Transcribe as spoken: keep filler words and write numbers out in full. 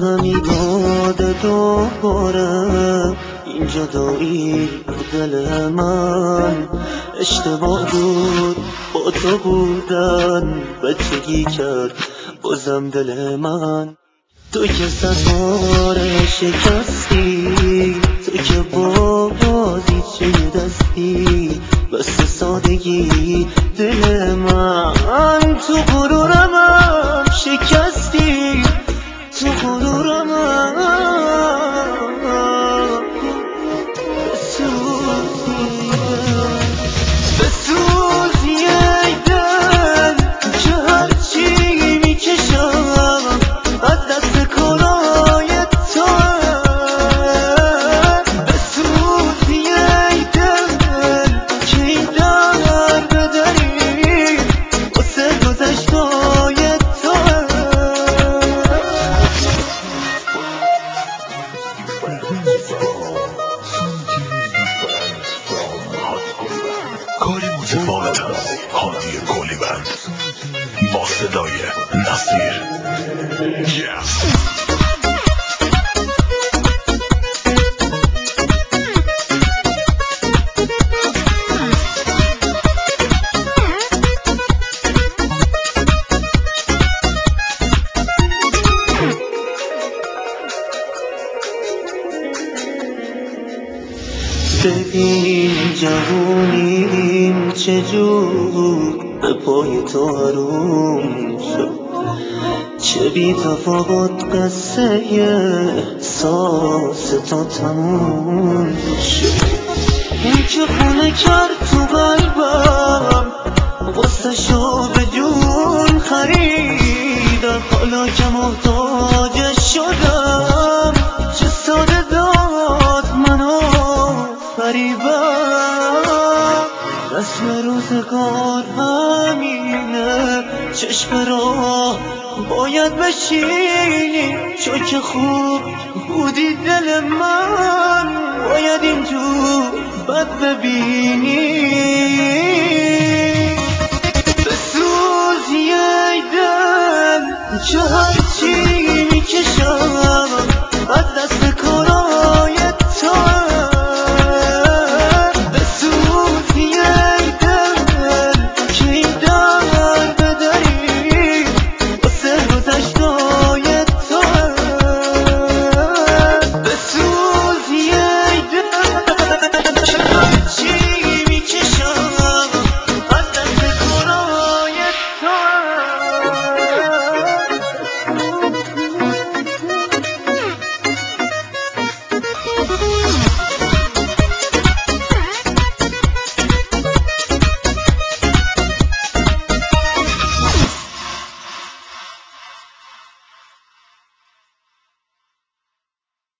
همین داده دوباره این جدایی دل من اشتباه بود با تو بودن بچگی کرد بازم دل من تو که ستاره شکستی تو که با بازی چه دستی بس سادگی دل من تو غرورم شکستی تو غرورم بسوزی بسوزی ای دل که هرچی میکشم از دست کارای تو بسوزی ای دل که این در بدری واسه گذشتای تو کاری متفاوت است هادی کولیبند با صدای نصیر yes. ببین جوونیم چجور به پای تو آروم شد چه بی تفاوت قصه احساس تا تموم شد اون که خونه کرد تو قلبم غصه شو به جون خریدم حالا که محتاجش شدم چه ساده داد منو فریبم رسم روزگار همینه چشم راه باید بشینی چون که خوب بودی دل من باید اینجور بد ببینی